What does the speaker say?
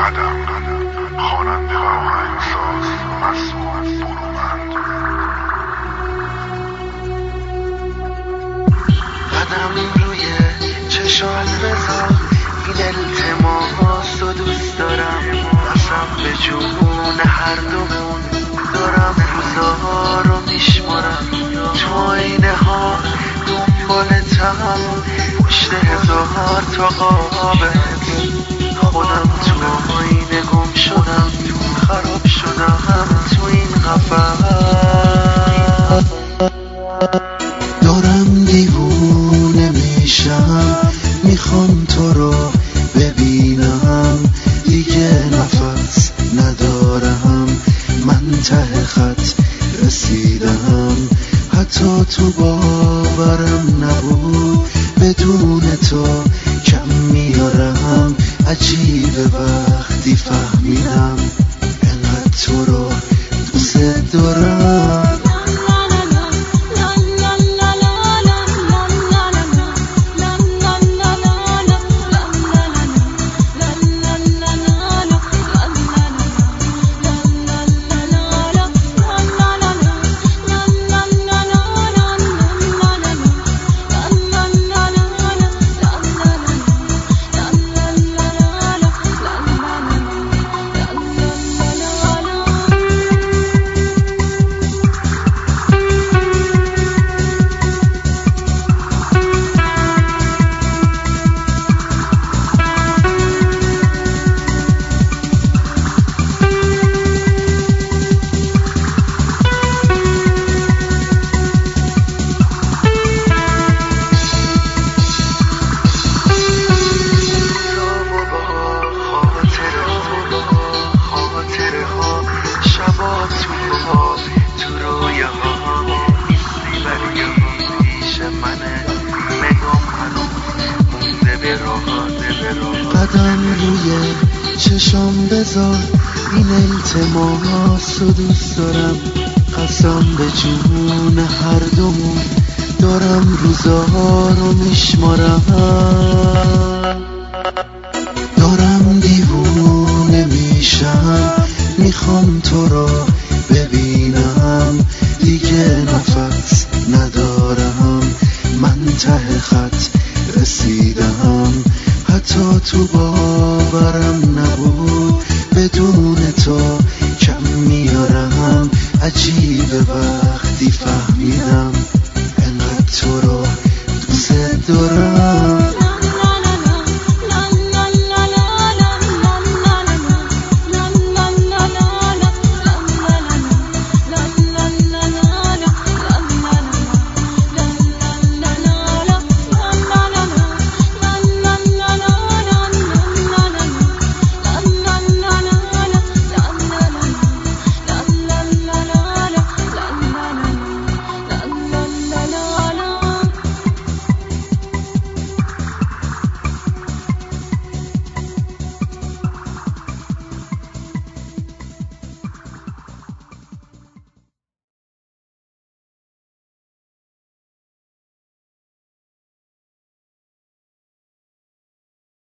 قدم خواننده و آهنگساز مسعود برومند. قدم روی چشام بذار، این التماس رو دوست دارم. قسم به جون هر دومون، دارم روزها رو میشمارم. تو آینه ها دنبالتم، پشت 1000 تا قابل. خودم تو آینه گم شدم، خراب شدم تو این قفس. دارم دیوونه میشم، میخوام تو رو ببینم. دیگه نفس ندارم، من ته خط رسیدم. حتی تو باورم نبود، بدون تو کم میارم. عجیبه وقتی فهمیدم انقدر تو رو دوست دارم. قدم روی چشام بذار، این التماس رو دوست دارم. قسم به جون هر دومون، دارم روزها رو میشمارم. دارم دیوونه میشم، میخوام تو رو ببینم. دیگه نفس ندارم، من ته خط رسیدم. حتی تو باورم نبود، بدون تو کم میارم. عجیبه وقتی فهمیدم انقدر تو رو